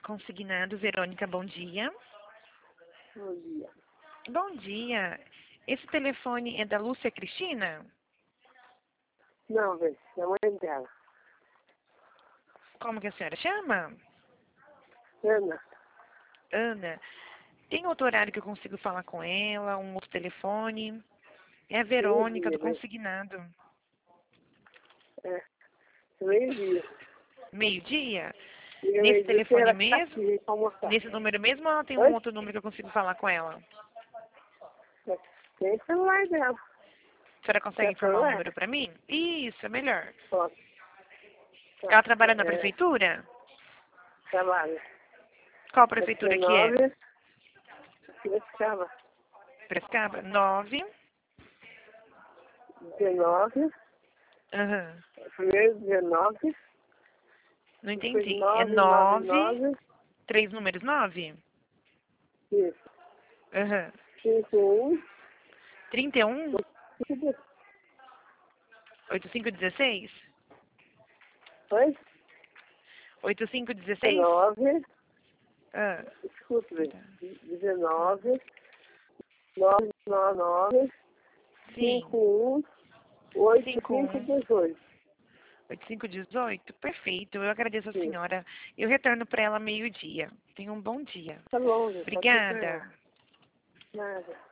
Consignado, Verônica, bom dia. Bom dia. Bom dia. Esse telefone é da Lúcia Cristina? Não, velho, é a mãe dela. Como que a senhora chama? Ana, Ana. Tem outro horário que eu consigo falar com ela? Um outro telefone? É a Verônica, do meio-dia, né? consignado. Meio-dia. Meio-dia? Liga Nesse meio-dia, que telefone ela tá mesmo? aqui pra almoçar. Nesse número mesmo ou ela tem um Oi? outro número que eu consigo falar com ela? Tem o celular dela. A senhora consegue Quer informar o celular? número para mim? Isso, é melhor. Pode. Ela trabalha na prefeitura? Trabalho. Qual prefeitura que é? 19, Piracicaba. Prescaba? 9. 19, Aham. primeiro 19, Não depois entendi. É 9, 9, 9, 9, 3 números 9? isso. Aham. 51, 31? 8516? oi? 8516? 19, Ah, desculpe, tá. 19, 999, Sim. 51, 8, 51. 5, 18. 8518? Perfeito. Eu agradeço a Sim. senhora. Eu retorno para ela meio-dia. Tenha um bom dia. Tá bom, pode ser. Obrigada. Nada.